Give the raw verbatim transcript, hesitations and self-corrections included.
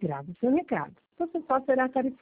Grave o seu recado. Você só será tarifado